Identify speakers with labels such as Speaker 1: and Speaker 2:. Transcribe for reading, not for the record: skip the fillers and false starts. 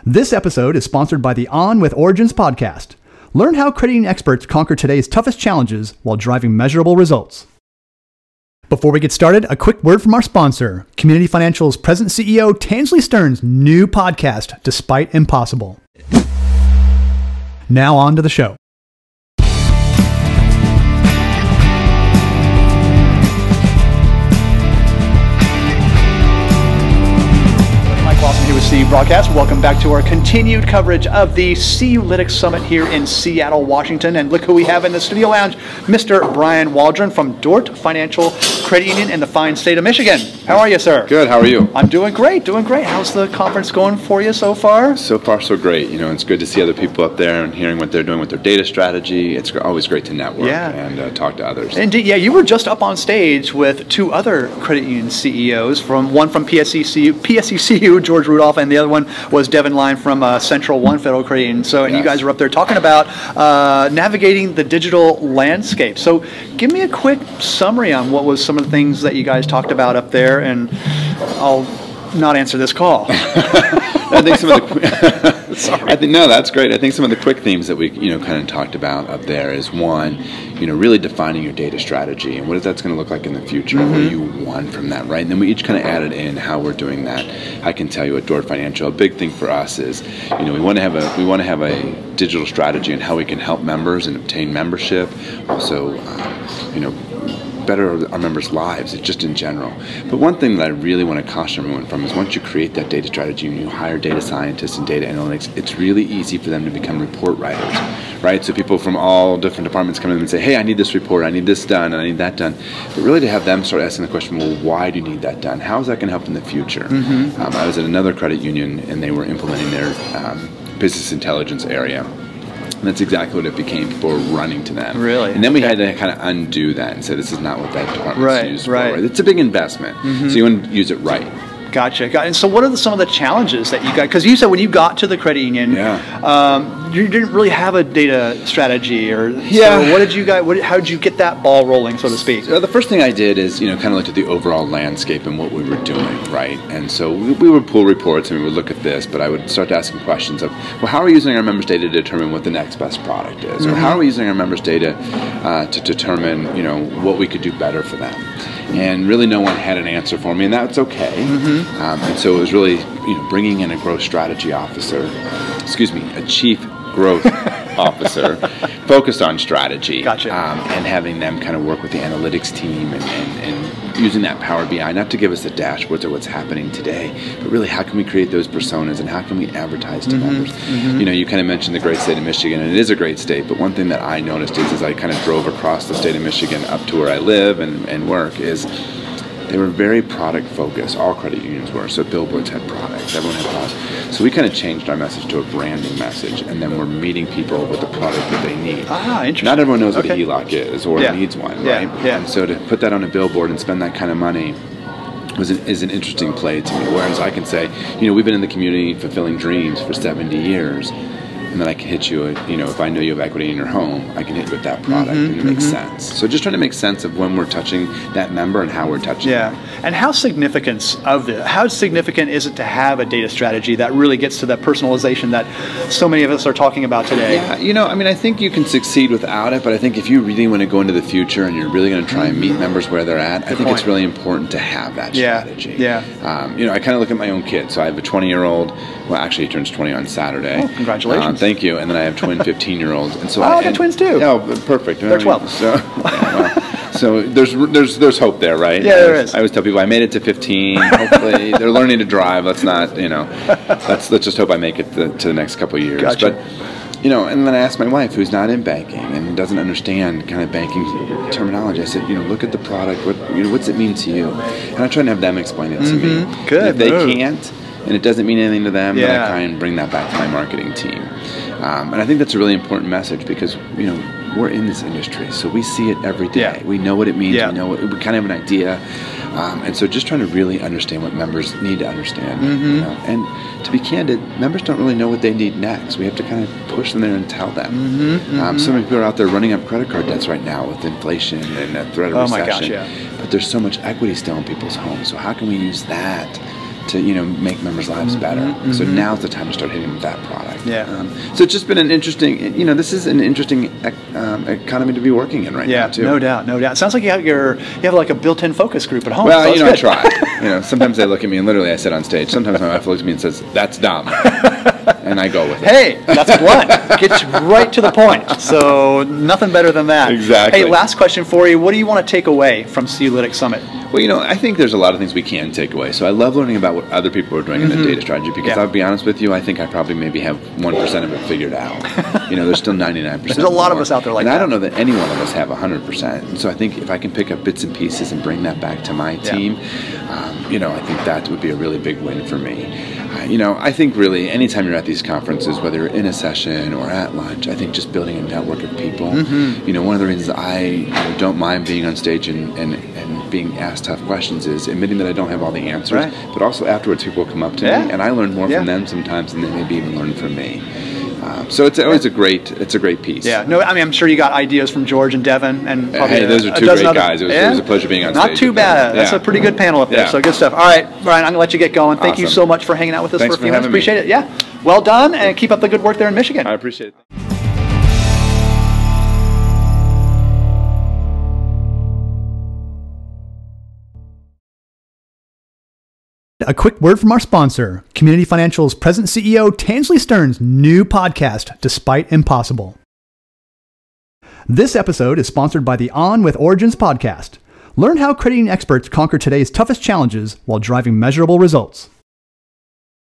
Speaker 1: This episode is sponsored by the On with Origins podcast. Learn how credit union experts conquer today's toughest challenges while driving measurable results. Before we get started, a quick word from our sponsor, Community Financial's President CEO Tansley Stearns' new podcast, Despite Impossible. Now on to the show. Here with CU Broadcast. Welcome back to our continued coverage of the CU Lytics Summit here in Seattle, Washington. And look who we have in the studio lounge, Mr. Brian Waldron from Dordt Financial Credit Union in the fine state of Michigan. How are you, sir?
Speaker 2: Good. How are you?
Speaker 1: I'm doing great, doing great. How's the conference going for you so far?
Speaker 2: So far, so great. You know, it's good to see other people up there and hearing what they're doing with their data strategy. It's always great to network and talk to others.
Speaker 1: Indeed. Yeah, you were just up on stage with two other credit union CEOs, one from PSECU, George Rudolph, and the other one was Devin Line from Central One Federal Credit Union. So, and you guys were up there talking about navigating the digital landscape. So, give me a quick summary on what was some of the things that you guys talked about up there, and I'll not answer this call.
Speaker 2: I think some of the no, that's great. I think some of the quick themes that we kind of talked about up there is one, really defining your data strategy and what that's going to look like in the future. Mm-hmm. What do you want from that, right? And then we each kind of added in how we're doing that. I can tell you at Dordt Financial, a big thing for us is, we want to have a digital strategy and how we can help members and obtain membership. Also, better our members' lives, just in general. But one thing that I really want to caution everyone from is once you create that data strategy and you hire data scientists and data analytics, it's really easy for them to become report writers, right? So people from all different departments come in and say, hey, I need this report, I need this done, and I need that done. But really to have them start asking the question, well, why do you need that done? How is that going to help in the future? Mm-hmm. I was at another credit union and they were implementing their business intelligence area. And that's exactly what it became for running to them.
Speaker 1: Really?
Speaker 2: And then we had to kind of undo that and say, this is not what that department's used for. Right? It's a big investment. Mm-hmm. So you want to use it right. Gotcha. And so what are some of the challenges that you got? Because you said when you got to the credit union, you didn't really have a data strategy. So what did you guys? How did you get that ball rolling, so to speak? So the first thing I did is, kind of looked at the overall landscape and what we were doing, right? And so we would pull reports and we would look at this, but I would start asking questions of, well, how are we using our members' data to determine what the next best product is? Mm-hmm. Or how are we using our members' data to determine, what we could do better for them? And really no one had an answer for me, and that's okay. Mm-hmm. And so it was really, bringing in a growth strategy officer, a chief growth officer focused on strategy.
Speaker 1: Gotcha.
Speaker 2: And having them kind of work with the analytics team and using that Power BI, not to give us the dashboards of what's happening today, but really how can we create those personas and how can we advertise to members? Mm-hmm. You kind of mentioned the great state of Michigan, and it is a great state, but one thing that I noticed is as I kind of drove across the state of Michigan up to where I live and work is they were very product focused. All credit unions were. So billboards had products. Everyone had products. So we kind of changed our message to a branding message, and then we're meeting people with the product that they need.
Speaker 1: Interesting.
Speaker 2: Not everyone knows what a HELOC is or needs one, right?
Speaker 1: Yeah.
Speaker 2: And so to put that on a billboard and spend that kind of money is an interesting play to me. Whereas I can say, we've been in the community fulfilling dreams for 70 years. And then I can hit you, if I know you have equity in your home, I can hit you with that product, and it makes sense. So just trying to make sense of when we're touching that member and how we're touching them.
Speaker 1: And how significant is it to have a data strategy that really gets to that personalization that so many of us are talking about today?
Speaker 2: Yeah, I think you can succeed without it, but I think if you really want to go into the future and you're really going to try and meet members where they're at, I think it's really important to have that strategy.
Speaker 1: Yeah.
Speaker 2: I kind of look at my own kid. So I have a 20-year-old. Well, actually, he turns 20 on Saturday.
Speaker 1: Oh, congratulations.
Speaker 2: Thank you. And then I have twin 15-year-olds. And so
Speaker 1: I got twins too.
Speaker 2: Oh, perfect.
Speaker 1: They're 12.
Speaker 2: So there's hope there, right?
Speaker 1: Yeah, there is.
Speaker 2: I always tell people I made it to 15. Hopefully, they're learning to drive. Let's not, let's just hope I make it to the next couple of years.
Speaker 1: Gotcha.
Speaker 2: But and then I asked my wife, who's not in banking and doesn't understand kind of banking terminology. I said, look at the product. What's it mean to you? And I try to have them explain it to me.
Speaker 1: Good.
Speaker 2: And if they can't, and it doesn't mean anything to them, then I try and bring that back to my marketing team. And I think that's a really important message because, we're in this industry, so we see it every day.
Speaker 1: Yeah.
Speaker 2: We know what it means.
Speaker 1: Yeah.
Speaker 2: We kind of have an idea. And so just trying to really understand what members need to understand. And to be candid, members don't really know what they need next. We have to kind of push them there and tell them. So many people are out there running up credit card debts right now with inflation and the threat of recession.
Speaker 1: My gosh,
Speaker 2: But there's so much equity still in people's homes. So how can we use that to make members' lives better. So now's the time to start hitting with that product.
Speaker 1: Yeah.
Speaker 2: So it's just been an interesting, this is an interesting economy to be working in right now too.
Speaker 1: No doubt. It sounds like you have like a built-in focus group at home.
Speaker 2: Well, I try. Sometimes they look at me and literally I sit on stage. Sometimes my wife looks at me and says, "That's dumb," and I go with it.
Speaker 1: Hey, that's blunt. Gets right to the point. So nothing better than that.
Speaker 2: Exactly.
Speaker 1: Hey, last question for you. What do you want to take away from C-Lytic Summit?
Speaker 2: Well, I think there's a lot of things we can take away. So I love learning about what other people are doing in the data strategy because I'll be honest with you, I think I probably maybe have 1% of it figured out. There's still 99%.
Speaker 1: There's a lot of us out there like that.
Speaker 2: And I don't know that any one of us have 100%. And so I think if I can pick up bits and pieces and bring that back to my team, I think that would be a really big win for me. I think really anytime you're at these conferences, whether you're in a session or at lunch, I think just building a network of people. One of the reasons I don't mind being on stage and being asked tough questions is admitting that I don't have all the answers, but also afterwards people will come up to me and I learn more from them sometimes than they maybe even learn from me. So it's always a great piece.
Speaker 1: Yeah, no, I mean I'm sure you got ideas from George and Devin and probably
Speaker 2: those are two great guys. It was a pleasure being on stage.
Speaker 1: Not too bad. That's a pretty good panel up there. So good stuff. All right, Brian, I'm gonna let you get going. Thank you so much for hanging out with us for a few minutes. Appreciate it. Yeah, well done, and keep up the good work there in Michigan.
Speaker 2: I appreciate it.
Speaker 1: A quick word from our sponsor, Community Financial's President CEO Tansley Stearns' new podcast, Despite Impossible. This episode is sponsored by the On with Origins podcast. Learn how credit union experts conquer today's toughest challenges while driving measurable results.